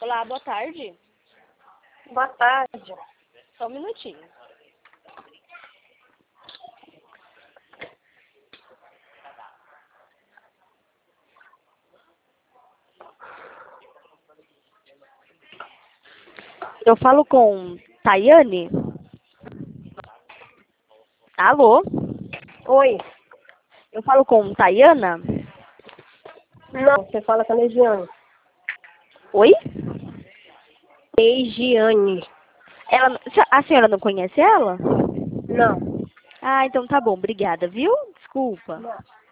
Olá, boa tarde. Boa tarde. Só um minutinho. Eu falo com Tayane? Alô? Oi. Eu falo com Tayana? Não, você fala com a Legiane. Oi? Legiane. A senhora não conhece ela? Não. Ah, então tá bom, obrigada, viu? Desculpa. Não.